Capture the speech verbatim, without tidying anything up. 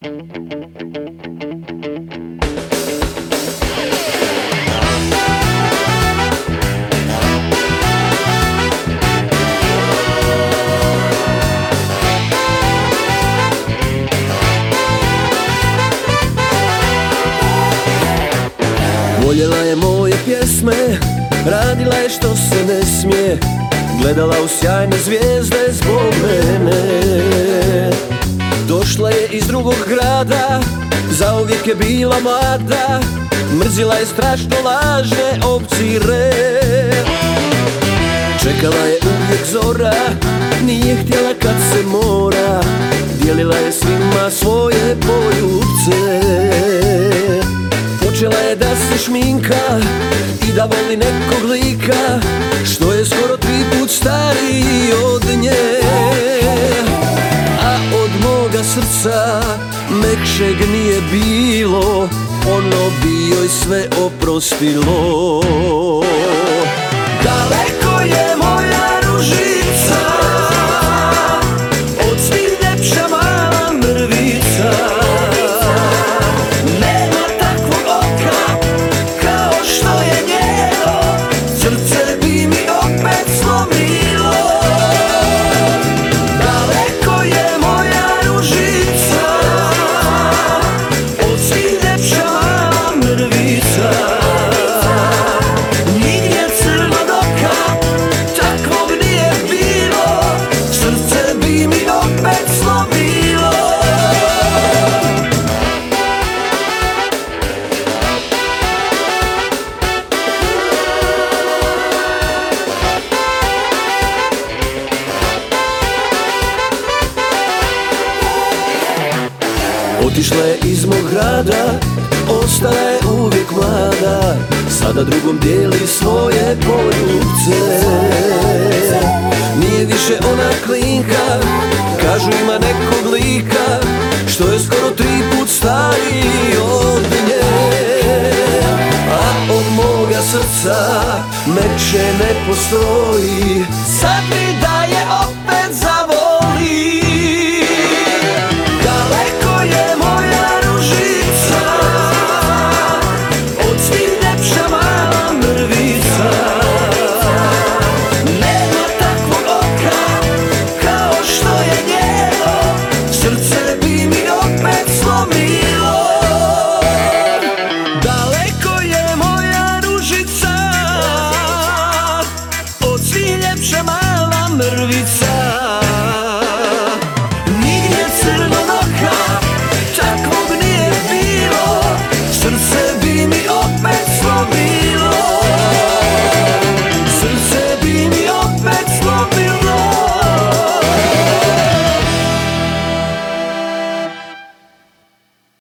Voljela je moje pjesme, radila je što se ne smije, gledala u sjajne zvijezde zbog mene. Došla je iz drugog grada, zauvijek je bila mlada, mrzila je strašno lažne obzire. Čekala je uvijek zora, nije htjela kad se mora, dijelila je svima svoje poljubce. Počela je da se šminka i da voli nekog lika, što je skoro tri put stariji od nje. A od moga srca mekšeg nije bilo, ono bi joj sve oprostilo. Daleko je moja ružica, od svih ljepša mala mrvica. Nema takvog oka kao što je njeno, srce bi mi opet slomilo. Daleko je moja ružica, od svih ljepša mala mrvica. Nigdje crnog oka takvog nije bilo, srce bi mi opet slomilo. Otišla je iz mog grada, ostala je uvijek mlada, sada drugom dijeli svoje poljubce. Nije više ona klinka, kažu ima nekog lika, što je skoro tri put stariji od nje. A od moga srca mekše ne postoji, sad mi da